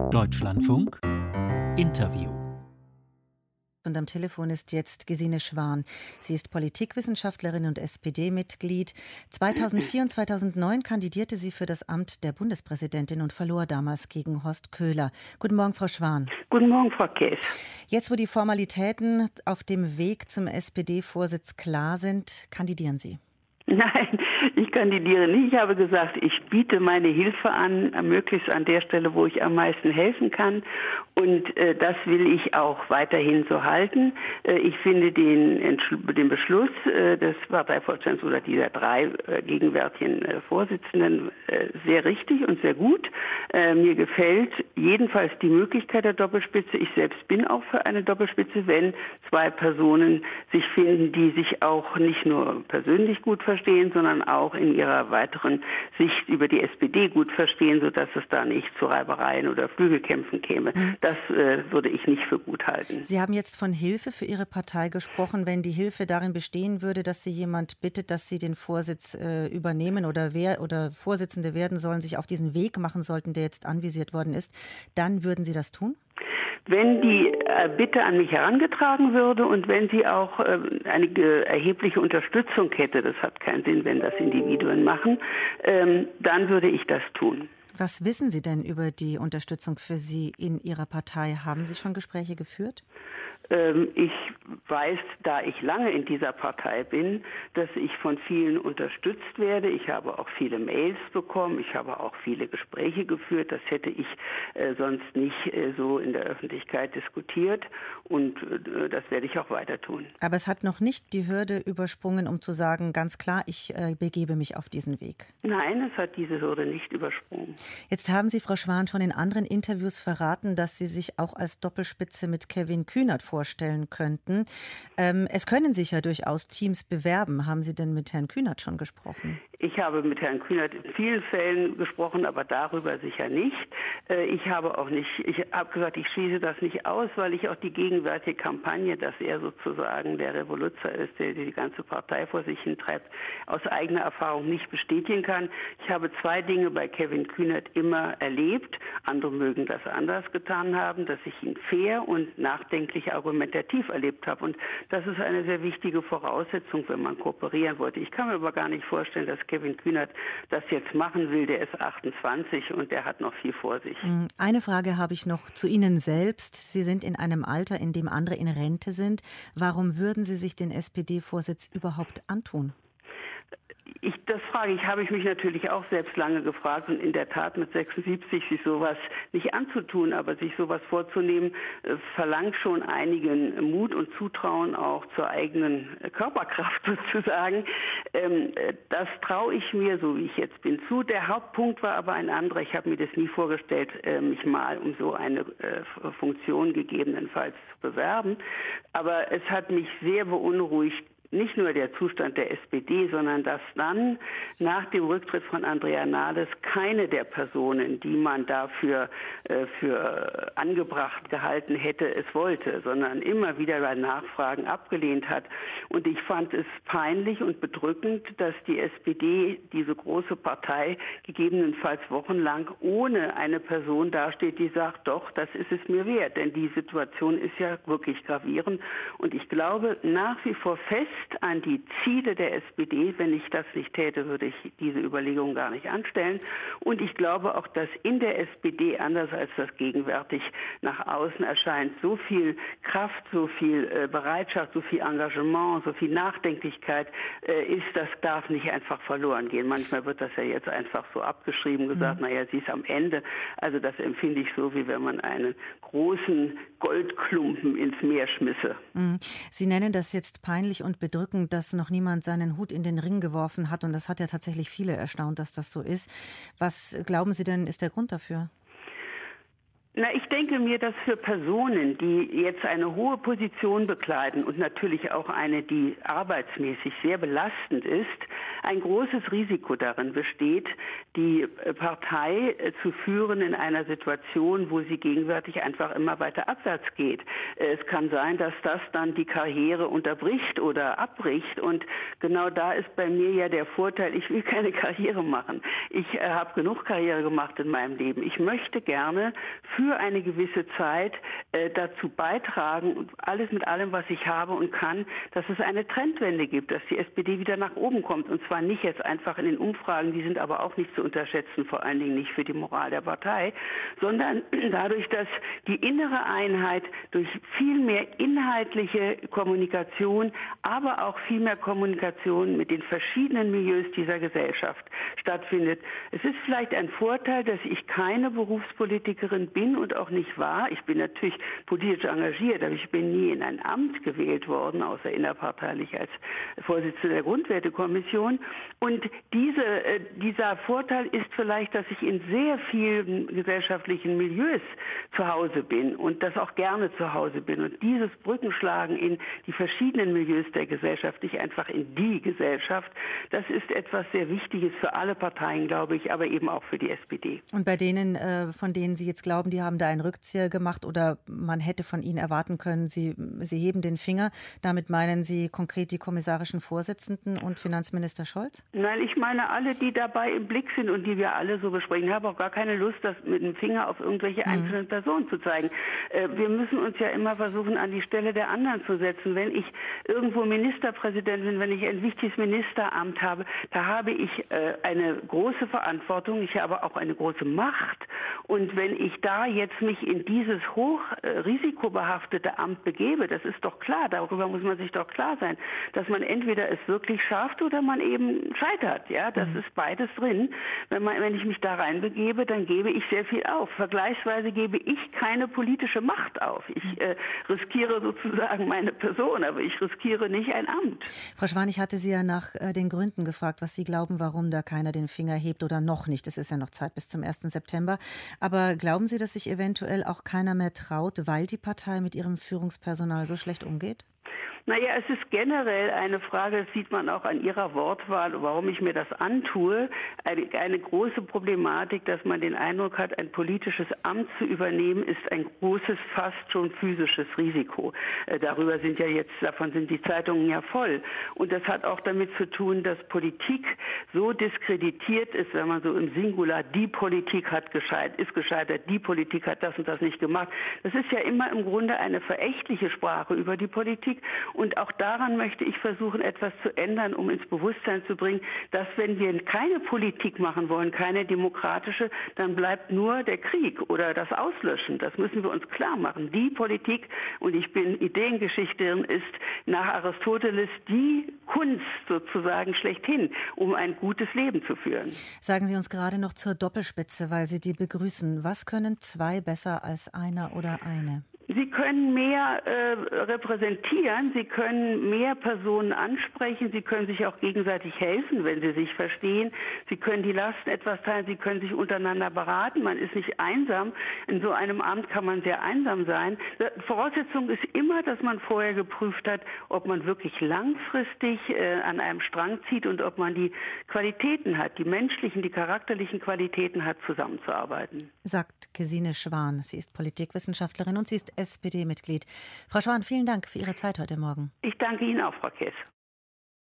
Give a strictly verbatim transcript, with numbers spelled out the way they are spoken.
Deutschlandfunk Interview. Und am Telefon ist jetzt Gesine Schwan. Sie ist Politikwissenschaftlerin und S P D-Mitglied. zweitausendvier und zweitausendneun kandidierte sie für das Amt der Bundespräsidentin und verlor damals gegen Horst Köhler. Guten Morgen, Frau Schwan. Guten Morgen, Frau Käs. Jetzt, wo die Formalitäten auf dem Weg zum S P D-Vorsitz klar sind, kandidieren Sie? Nein, ich kandidiere nicht. Ich habe gesagt, ich biete meine Hilfe an, möglichst an der Stelle, wo ich am meisten helfen kann. Und äh, das will ich auch weiterhin so halten. Äh, ich finde den, den Beschluss äh, des Parteivorstands oder dieser drei äh, gegenwärtigen äh, Vorsitzenden äh, sehr richtig und sehr gut. Äh, mir gefällt jedenfalls die Möglichkeit der Doppelspitze. Ich selbst bin auch für eine Doppelspitze, wenn zwei Personen sich finden, die sich auch nicht nur persönlich gut verstehen, sondern auch in ihrer weiteren Sicht über die S P D gut verstehen, sodass es da nicht zu Reibereien oder Flügelkämpfen käme. Mhm. Das äh, würde ich nicht für gut halten. Sie haben jetzt von Hilfe für Ihre Partei gesprochen. Wenn die Hilfe darin bestehen würde, dass Sie jemand bittet, dass Sie den Vorsitz äh, übernehmen oder, wer, oder Vorsitzende werden sollen, sich auf diesen Weg machen sollten, der jetzt anvisiert worden ist, dann würden Sie das tun? Wenn die äh, Bitte an mich herangetragen würde und wenn sie auch äh, eine äh, erhebliche Unterstützung hätte, das hat keinen Sinn, wenn das Individuen machen, ähm, dann würde ich das tun. Was wissen Sie denn über die Unterstützung für Sie in Ihrer Partei? Haben Sie schon Gespräche geführt? Ich weiß, da ich lange in dieser Partei bin, dass ich von vielen unterstützt werde. Ich habe auch viele Mails bekommen. Ich habe auch viele Gespräche geführt. Das hätte ich äh, sonst nicht äh, so in der Öffentlichkeit diskutiert. Und äh, das werde ich auch weiter tun. Aber es hat noch nicht die Hürde übersprungen, um zu sagen, ganz klar, ich äh, begebe mich auf diesen Weg. Nein, es hat diese Hürde nicht übersprungen. Jetzt haben Sie, Frau Schwan, schon in anderen Interviews verraten, dass Sie sich auch als Doppelspitze mit Kevin Kühnert vorstellen. vorstellen könnten. Ähm, es können sich ja durchaus Teams bewerben. Haben Sie denn mit Herrn Kühnert schon gesprochen? Ich habe mit Herrn Kühnert in vielen Fällen gesprochen, aber darüber sicher nicht. Äh, ich habe auch nicht, ich habe gesagt, ich schließe das nicht aus, weil ich auch die gegenwärtige Kampagne, dass er sozusagen der Revoluzer ist, der die ganze Partei vor sich hintreibt, aus eigener Erfahrung nicht bestätigen kann. Ich habe zwei Dinge bei Kevin Kühnert immer erlebt. Andere mögen das anders getan haben, dass ich ihn fair und nachdenklich argumentativ erlebt habe. Und das ist eine sehr wichtige Voraussetzung, wenn man kooperieren wollte. Ich kann mir aber gar nicht vorstellen, dass Kevin Kühnert das jetzt machen will. Der ist achtundzwanzig und der hat noch viel vor sich. Eine Frage habe ich noch zu Ihnen selbst. Sie sind in einem Alter, in dem andere in Rente sind. Warum würden Sie sich den S P D-Vorsitz überhaupt antun? Ich, das frage ich, habe ich mich natürlich auch selbst lange gefragt und in der Tat mit sechsundsiebzig sich sowas nicht anzutun, aber sich sowas vorzunehmen, äh, verlangt schon einigen Mut und Zutrauen auch zur eigenen Körperkraft sozusagen. Ähm, das traue ich mir, so wie ich jetzt bin, zu. Der Hauptpunkt war aber ein anderer. Ich habe mir das nie vorgestellt, äh, mich mal um so eine äh, Funktion gegebenenfalls zu bewerben. Aber es hat mich sehr beunruhigt, nicht nur der Zustand der S P D, sondern dass dann nach dem Rücktritt von Andrea Nahles keine der Personen, die man dafür äh, für angebracht gehalten hätte, es wollte, sondern immer wieder bei Nachfragen abgelehnt hat. Und ich fand es peinlich und bedrückend, dass die S P D, diese große Partei, gegebenenfalls wochenlang ohne eine Person dasteht, die sagt, doch, das ist es mir wert. Denn die Situation ist ja wirklich gravierend. Und ich glaube nach wie vor fest an die Ziele der S P D. Wenn ich das nicht täte, würde ich diese Überlegungen gar nicht anstellen. Und ich glaube auch, dass in der S P D, anders als das gegenwärtig nach außen erscheint, so viel Kraft, so viel äh, Bereitschaft, so viel Engagement, so viel Nachdenklichkeit äh, ist, das darf nicht einfach verloren gehen. Manchmal wird das ja jetzt einfach so abgeschrieben, gesagt, mhm. naja, sie ist am Ende. Also das empfinde ich so, wie wenn man einen großen Goldklumpen ins Meer schmisse. Mhm. Sie nennen das jetzt peinlich und bedrückend, dass noch niemand seinen Hut in den Ring geworfen hat. Und das hat ja tatsächlich viele erstaunt, dass das so ist. Was glauben Sie denn, ist der Grund dafür? Na, ich denke mir, dass für Personen, die jetzt eine hohe Position bekleiden und natürlich auch eine, die arbeitsmäßig sehr belastend ist, ein großes Risiko darin besteht, die Partei zu führen in einer Situation, wo sie gegenwärtig einfach immer weiter abwärts geht. Es kann sein, dass das dann die Karriere unterbricht oder abbricht. Und genau da ist bei mir ja der Vorteil, ich will keine Karriere machen. Ich äh, habe genug Karriere gemacht in meinem Leben. Ich möchte gerne für für eine gewisse Zeit äh, dazu beitragen, und alles mit allem, was ich habe und kann, dass es eine Trendwende gibt, dass die S P D wieder nach oben kommt. Und zwar nicht jetzt einfach in den Umfragen, die sind aber auch nicht zu unterschätzen, vor allen Dingen nicht für die Moral der Partei, sondern dadurch, dass die innere Einheit durch viel mehr inhaltliche Kommunikation, aber auch viel mehr Kommunikation mit den verschiedenen Milieus dieser Gesellschaft stattfindet. Es ist vielleicht ein Vorteil, dass ich keine Berufspolitikerin bin und auch nicht war. Ich bin natürlich politisch engagiert, aber ich bin nie in ein Amt gewählt worden, außer innerparteilich als Vorsitzende der Grundwertekommission. Und diese, äh, dieser Vorteil ist vielleicht, dass ich in sehr vielen gesellschaftlichen Milieus zu Hause bin und das auch gerne zu Hause bin. Und dieses Brückenschlagen in die verschiedenen Milieus der Gesellschaft, nicht einfach in die Gesellschaft, das ist etwas sehr Wichtiges für alle Parteien, glaube ich, aber eben auch für die S P D. Und bei denen, äh, von denen Sie jetzt glauben, die haben da einen Rückzieher gemacht oder man hätte von ihnen erwarten können, Sie, Sie heben den Finger, damit meinen Sie konkret die kommissarischen Vorsitzenden und Finanzminister Scholz? Nein, ich meine alle, die dabei im Blick sind und die wir alle so besprechen. Ich habe auch gar keine Lust, das mit dem Finger auf irgendwelche Mhm. einzelnen Personen zu zeigen. Äh, wir müssen uns ja immer versuchen, an die Stelle der anderen zu setzen. Wenn ich irgendwo Ministerpräsident bin, wenn ich ein wichtiges Ministeramt habe, da habe ich äh, eine große Verantwortung, ich habe auch eine große Macht. Und wenn ich da jetzt mich in dieses hoch äh, risikobehaftete Amt begebe, das ist doch klar, darüber muss man sich doch klar sein, dass man entweder es wirklich schafft oder man eben scheitert. Ja, das mhm. ist beides drin. Wenn, man, wenn ich mich da reinbegebe, dann gebe ich sehr viel auf. Vergleichsweise gebe ich keine politische Macht auf. Ich äh, riskiere sozusagen meine Person, aber ich riskiere nicht ein Amt. Frau Schwan, ich hatte Sie ja nach äh, den Gründen gefragt, was Sie glauben, warum da keiner den Finger hebt oder noch nicht. Es ist ja noch Zeit bis zum ersten September. Aber glauben Sie, dass sich eventuell auch keiner mehr traut, weil die Partei mit ihrem Führungspersonal so schlecht umgeht? Naja, es ist generell eine Frage, das sieht man auch an Ihrer Wortwahl, warum ich mir das antue, eine, eine große Problematik, dass man den Eindruck hat, ein politisches Amt zu übernehmen, ist ein großes, fast schon physisches Risiko. Äh, darüber sind ja jetzt, davon sind die Zeitungen ja voll. Und das hat auch damit zu tun, dass Politik so diskreditiert ist, wenn man so im Singular, die Politik hat gescheitert, ist gescheitert, die Politik hat das und das nicht gemacht. Das ist ja immer im Grunde eine verächtliche Sprache über die Politik. Und auch daran möchte ich versuchen, etwas zu ändern, um ins Bewusstsein zu bringen, dass wenn wir keine Politik machen wollen, keine demokratische, dann bleibt nur der Krieg oder das Auslöschen. Das müssen wir uns klar machen. Die Politik, und ich bin Ideengeschichterin, ist nach Aristoteles die Kunst sozusagen schlechthin, um ein gutes Leben zu führen. Sagen Sie uns gerade noch zur Doppelspitze, weil Sie die begrüßen. Was können zwei besser als einer oder eine? Sie können mehr äh, repräsentieren, Sie können mehr Personen ansprechen, Sie können sich auch gegenseitig helfen, wenn Sie sich verstehen. Sie können die Lasten etwas teilen, Sie können sich untereinander beraten. Man ist nicht einsam. In so einem Amt kann man sehr einsam sein. Die Voraussetzung ist immer, dass man vorher geprüft hat, ob man wirklich langfristig äh, an einem Strang zieht und ob man die Qualitäten hat, die menschlichen, die charakterlichen Qualitäten hat, zusammenzuarbeiten. Sagt Gesine Schwan. Sie ist Politikwissenschaftlerin und sie ist S P D-Mitglied. Frau Schwan, vielen Dank für Ihre Zeit heute Morgen. Ich danke Ihnen auch, Frau Kess.